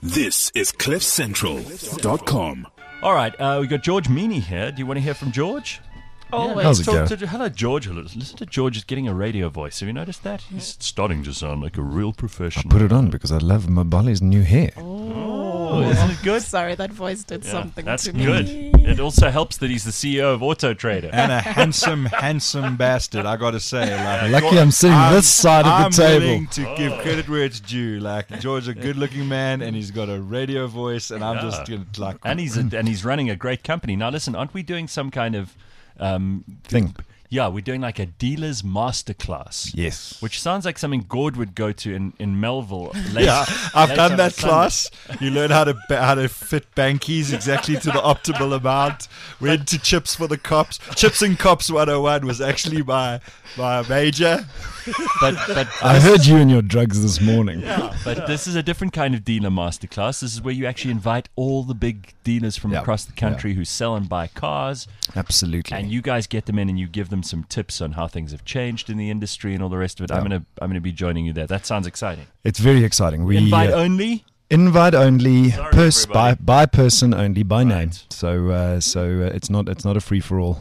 This is CliffCentral.com. All right, we got George Meany here. Do you want to hear from George? Always. How's it go? Hello, George. Listen to George is getting a radio voice. Have you noticed that? He's starting to sound like a real professional. Put it on because I love Mabali's new hair. Oh, isn't it good? Sorry, that voice did something That's to good. me. It also helps that he's the CEO of Auto Trader. And a handsome bastard, I got to say. Lucky I'm sitting this side of I'm the table. willing to give credit where it's due. Like, George's a good-looking man, and he's got a radio voice, and I'm just going to, like... And he's running a great company. Now, listen, aren't we doing some kind of... Thing. Yeah, we're doing like a dealer's masterclass. Yes. Which sounds like something Gord would go to in Melville. Yeah, I've later done on that Sunday. class. You learn how to fit bankies exactly to the optimal amount. Went to Chips for the Cops. Chips and Cops 101 was actually my major. But I heard you and your drugs this morning. But this is a different kind of dealer masterclass. This is where you actually invite all the big dealers from Yeah. across the country who sell and buy cars, Absolutely. and you guys get them in and you give them some tips on how things have changed in the industry and all the rest of it. Yeah. I'm gonna be joining you there. That sounds exciting. It's very exciting. We Invite only. invite only, Sorry, everybody. by person only, by name. Right. So it's not a free for all.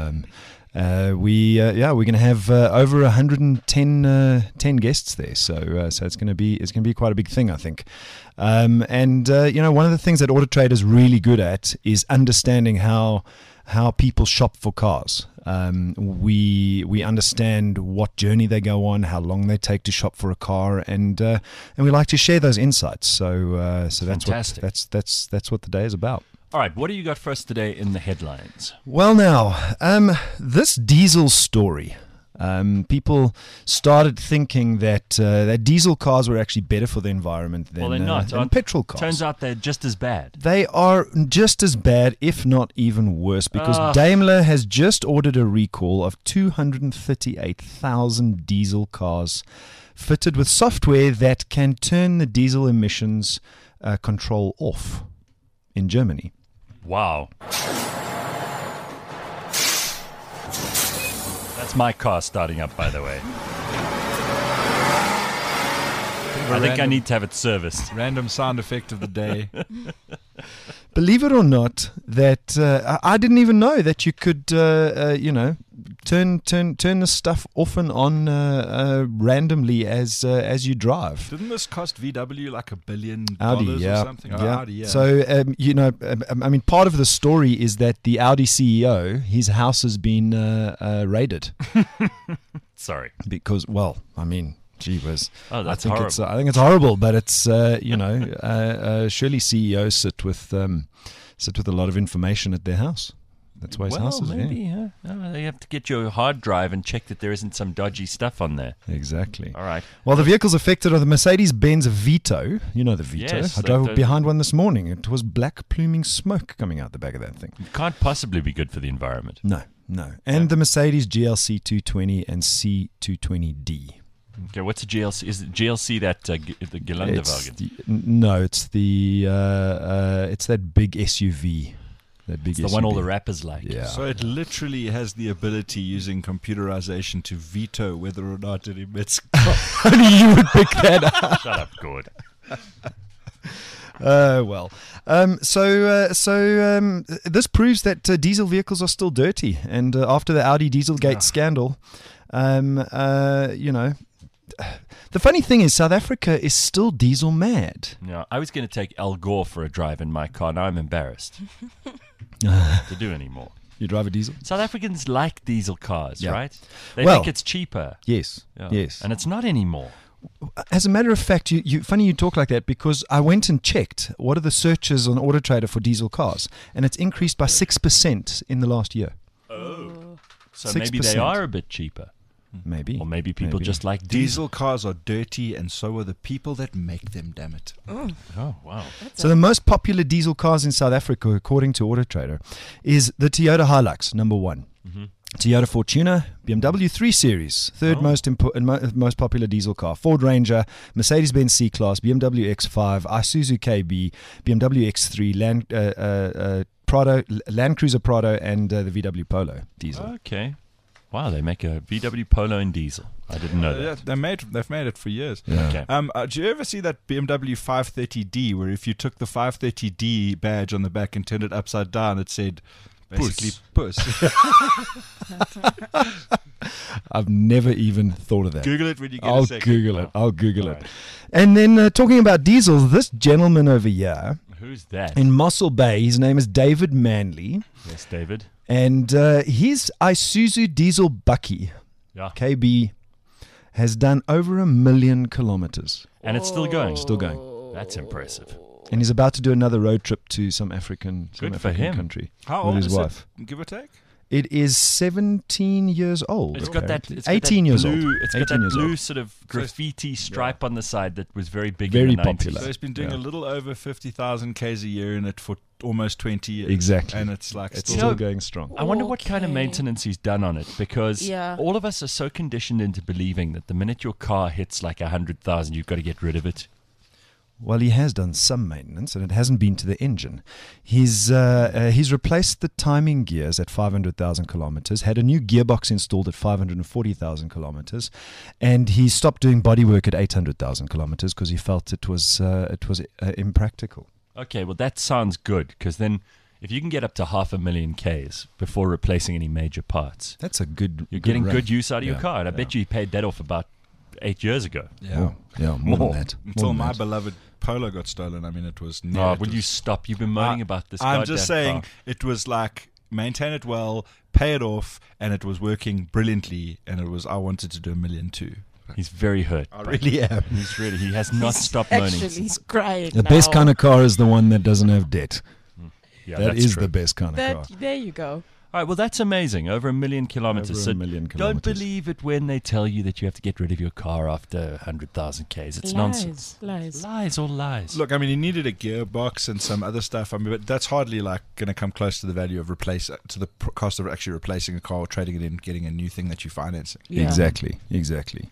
We're going to have over 110 guests there. So it's going to be quite a big thing, I think. One of the things that Auto Trader is really good at is understanding how people shop for cars. We understand what journey they go on, how long they take to shop for a car, and we like to share those insights. So that's Fantastic. that's what the day is about. All right, what do you got for us today in the headlines? Well, now this diesel story. People started thinking that diesel cars were actually better for the environment than, Well, they're not. than petrol cars. Turns out they're just as bad. They are just as bad, if not even worse, because Daimler has just ordered a recall of 238,000 diesel cars fitted with software that can turn the diesel emissions control off in Germany. Wow. That's my car starting up, by the way. I think I need to have it serviced. Random sound effect of the day. Believe it or not, that I didn't even know that you could, turn the stuff off and on randomly as you drive. Didn't this cost VW like $1 billion Audi, or yeah, something? yeah. Audi, yeah. So part of the story is that the Audi CEO, his house has been raided Sorry. because, well, I mean. Gee whiz. Oh, that's I think horrible. I think it's horrible, but it's surely CEOs sit with a lot of information at their house. That's why his house is maybe, huh? No, they have to get your hard drive and check that there isn't some dodgy stuff on there. Exactly. All right. Well, the vehicles affected are the Mercedes-Benz Vito. You know the Vito. Yes, I drove behind one this morning. It was black pluming smoke coming out the back of that thing. It can't possibly be good for the environment. No. And the Mercedes GLC 220 and C220D. Okay, what's a GLC? Is it GLC that the Geländewagen? It's that big SUV. That big It's the SUV. one all the rappers like. Yeah. So it literally has the ability, using computerization, to veto whether or not it emits. Only you would pick that up. Shut up, Gord. This proves that diesel vehicles are still dirty. And after the Audi Dieselgate scandal, the funny thing is South Africa is still diesel mad. No, I was going to take Al Gore for a drive in my car. Now I'm embarrassed to do anymore. You drive a diesel? South Africans like diesel cars, Yeah. right? They Well, think it's cheaper. Yes. Yeah. Yes. And it's not anymore. As a matter of fact, funny you talk like that because I went and checked what are the searches on Auto Trader for diesel cars, and it's increased by 6% in the last year. Oh. So maybe they 6%. are a bit cheaper. Maybe. Or maybe people just like diesel. Diesel cars are dirty, and so are the people that make them, damn it. Oh, wow. So the most popular diesel cars in South Africa, according to Auto Trader, is the Toyota Hilux, number one. Mm-hmm. Toyota Fortuner, BMW 3 Series, third most popular diesel car. Ford Ranger, Mercedes-Benz C-Class, BMW X5, Isuzu KB, BMW X3, Land Cruiser Prado, and the VW Polo diesel. Okay. Wow, they make a VW Polo in diesel. I didn't know that. They've made it for years. Yeah. Okay. Do you ever see that BMW 530D where if you took the 530D badge on the back and turned it upside down, it said basically puss. I've never even thought of that. Google it when you get I'll a second. Google it. I'll Google All it. right. And then talking about diesels, this gentleman over here Who's that? in Mossel Bay, his name is David Manley, Yes, David. and his Isuzu diesel bucky Yeah. KB has done over 1 million kilometers, And it's still going. still going, That's impressive. and he's about to do another road trip to some African Good for him. country How with old his is wife. it, give or take? It is 17 years old. It's got that. apparently. It's got 18 that years blue, old. It's got 18 that years blue old. sort of graffiti stripe on the side that was very big. Very in the 90s. popular. So he's been doing Yeah. a little over 50,000 Ks a year in it for almost 20 years. Exactly. And it's like It's still still know- going strong. I wonder what kind of Okay. maintenance he's done on it, because Yeah. all of us are so conditioned into believing that the minute your car hits like 100,000, you've got to get rid of it. Well, he has done some maintenance, and it hasn't been to the engine. He's replaced the timing gears at 500,000 kilometers, had a new gearbox installed at 540,000 kilometers, and he stopped doing bodywork at 800,000 kilometers because he felt it was impractical. Okay, well that sounds good, because then if you can get up to 500,000 Ks before replacing any major parts, That's a good. you're getting run. good use out of your Yeah, car. And I yeah. bet you paid that off about 8 years ago. Yeah, more More. than that. until More than my that. beloved Polo got stolen. I mean, it was near. Oh, it will was- you stop? You've been moaning about this. I'm just goddamn saying car. it was like maintain it well, pay it off, and it was working brilliantly. And it was I wanted to do 1 million too. He's very hurt. I really am. He has not stopped moaning. Actually, he's crying. The best now. kind of car is the one that doesn't have debt. Yeah, That that's is true. the best kind of car. There you go. All right, well, that's amazing. Over 1 million kilometers. Over So 1 million don't kilometers. believe it when they tell you that you have to get rid of your car after 100,000 Ks. It's nonsense. Lies. Lies or lies. Look, I mean, he needed a gearbox and some other stuff. I mean, but that's hardly like going to come close to the value of cost of actually replacing a car or trading it in, getting a new thing that you're financing. Yeah. Exactly.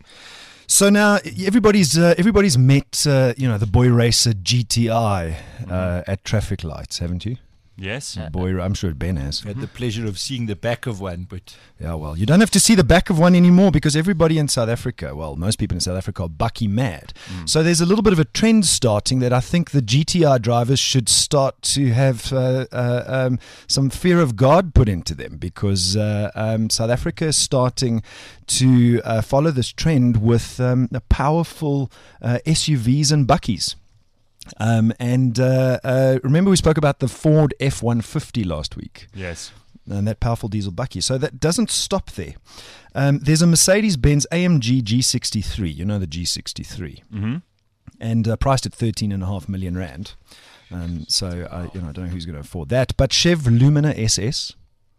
So now everybody's met the boy racer GTI at traffic lights, haven't you? Yes. Boy, I'm sure Ben has. Had the pleasure of seeing the back of one, but Yeah, well, you don't have to see the back of one anymore because everybody in South Africa, well, most people in South Africa are bucky mad. So there's a little bit of a trend starting that I think the GTI drivers should start to have some fear of God put into them, because South Africa is starting to follow this trend with powerful SUVs and buckies. Remember we spoke about the Ford F-150 last week, Yes. and that powerful diesel bucky. So that doesn't stop there. There's a Mercedes-Benz AMG G63, you know, the G63, and priced at 13.5 million rand. So I don't know who's going to afford that. But Chev Lumina SS.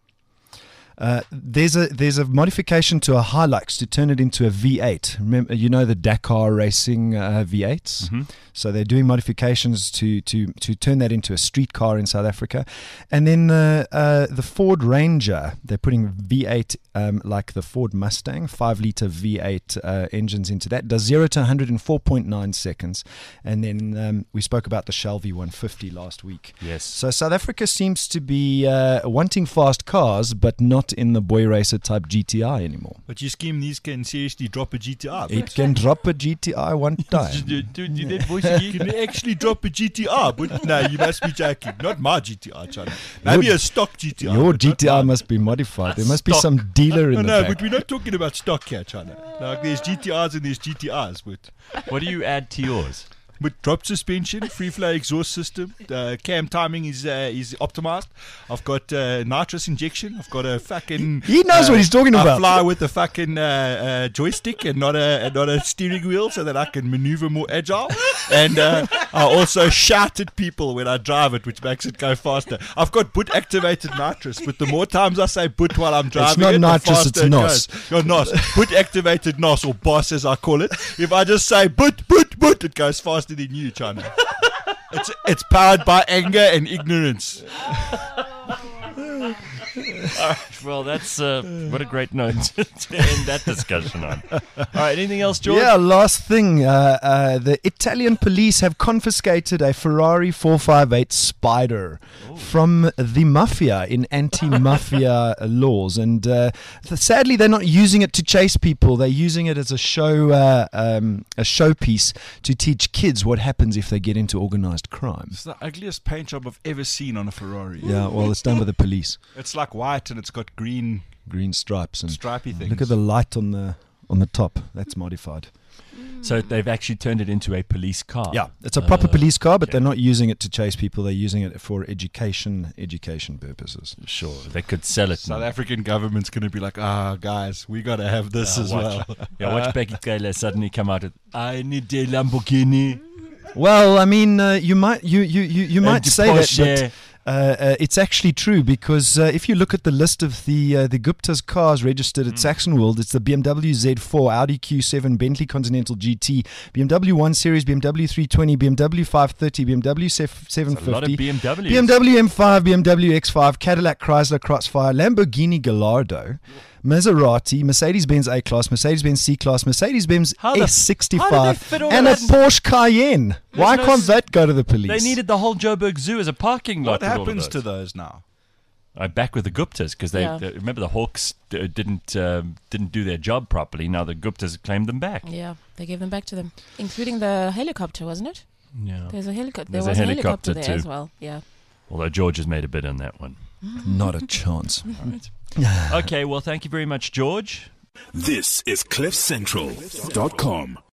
There's a modification to a Hilux to turn it into a V8. Remember, you know the Dakar racing V8s. So they're doing modifications to turn that into a street car in South Africa. And then the Ford Ranger, they're putting V8 like the Ford Mustang, 5-liter V8 engines into that. Does 0 to 100 in 4.9 seconds. And then we spoke about the Shell V150 last week. Yes. So South Africa seems to be wanting fast cars, but not in the boy racer type GTI anymore. you scheme these can seriously drop a GTR. It can drop a GTI one time. Do that voice again? Can they actually drop a GTR? But no, you must be joking. Not my GTR, China. Maybe Your- a stock GTR. Your but not GTR mine. must be modified. There must be Stock. some dealer in No, the no, back. but we're not talking about stock here, China. Like there's GTRs and there's GTRs, but What do you add to yours? with drop suspension, free flow exhaust system, cam timing is optimized. I've got nitrous injection. I've got a fucking. He knows what he's talking I about. fly with a fucking joystick and not a steering wheel, so that I can maneuver more agile. And I also shout at people when I drive it, which makes it go faster. I've got boot activated nitrous, but the more times I say boot while I'm driving, not it, nitrous, the it's faster it NOS. goes. Your NOS, boot activated NOS, or BOSS as I call it. If I just say boot, it goes faster than you, China. It's powered by anger and ignorance. Well, that's what a great note to end that discussion on. All right, anything else, George? Yeah, last thing. The Italian police have confiscated a Ferrari 458 Spider from the mafia in anti-mafia laws. And sadly, they're not using it to chase people. They're using it as a showpiece to teach kids what happens if they get into organized crime. It's the ugliest paint job I've ever seen on a Ferrari. Yeah, well, it's done by the police. It's like white and it's got green Stripes and stripy things. look at the light on the top. That's modified. So they've actually turned it into a police car. Yeah, it's a proper police car, but okay. they're not using it to chase people. They're using it for education purposes. Sure, they could sell it. South now. African government's going to be like, guys, we got to have this as watch. well. Yeah, watch Becky Taylor suddenly come out with, I need a Lamborghini. Well, I mean, you might And say Porsche. that, but it's actually true because if you look at the list of the Gupta's cars registered at Saxonwold, it's the BMW Z4, Audi Q7, Bentley Continental GT, BMW 1 Series, BMW 320, BMW 530, BMW 750, A lot of BMWs. BMW M5, BMW X5, Cadillac Chrysler Crossfire, Lamborghini Gallardo, Maserati, Mercedes-Benz A-Class, Mercedes-Benz C-Class, Mercedes-Benz How do they S65, fit all and a that? Porsche Cayenne. Why no can't s- that go to the police? They needed the whole Joburg Zoo as a parking lot. What with all of happens to those. those now? Back with the Guptas because Yeah. they remember the Hawks didn't do their job properly. Now the Guptas claimed them back. Yeah, they gave them back to them, including the helicopter, wasn't it? Yeah. There's a helicopter. There's There a was a helicopter helicopter there too. as well. Yeah. Although George has made a bid on that one. Not a chance. Okay, well, thank you very much, George. This is CliffCentral.com.